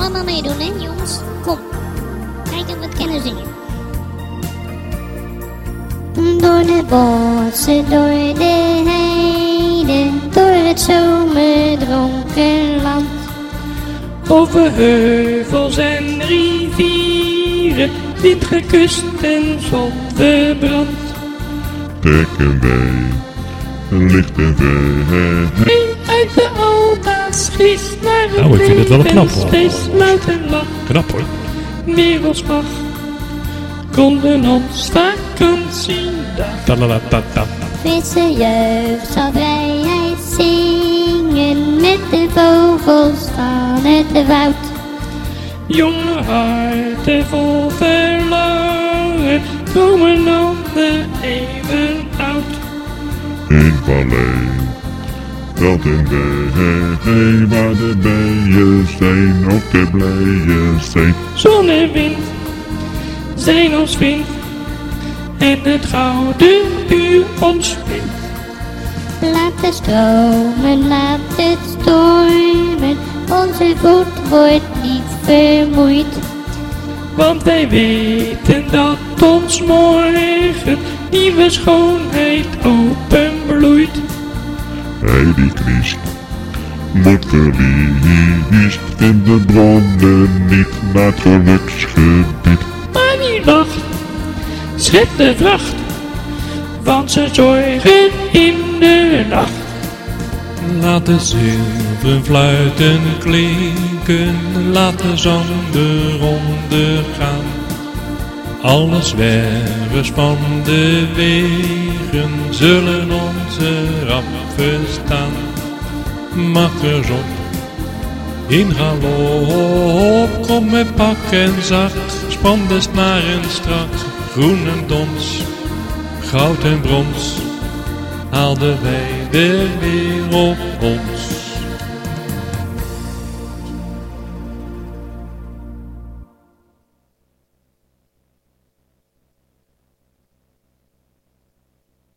allemaal meedoen, hè jongens? Kom, kijken wat kennen zingen. Door de bossen, door de heiden, door het zomerdronken land. Over heuvels en rivieren, windgekust en zonverbrand. Trekken wij, lichten wij. Uit de alda's gist naar het Nou, ik vind het wel een knap, hoor. steeds luid en lach. Knap hoor. Wereldsmag konden ons vakantiedag. Tadadadada. Frisse jeugd zal vrijheid zingen met de vogels van het woud. Jonge harten vol verlangen komen dan de even oud. In vallei, veld en wei, waar de bijen zijn, ook de blijen zijn. Zon en wind zijn ons vriend en het gouden uur ons vindt. Laat het stromen, laat het stormen, onze voet wordt niet vermoeid. Want wij weten dat ons morgen nieuwe schoonheid openbloeit. Hij die kiest, wordt verliest in de bronnen niet naar het geluksgebied. Maar wie lacht, schept de vracht, want ze zorgen in de nacht. Laat de zilveren fluiten klinken, laat de zanden ondergaan. Alle zwervers van de wegen zullen onze rap verstaan. Makkers op, in galop, kom met pak en zak, span de snaren strak, groen en dons, goud en brons, haalden wij de wereld om.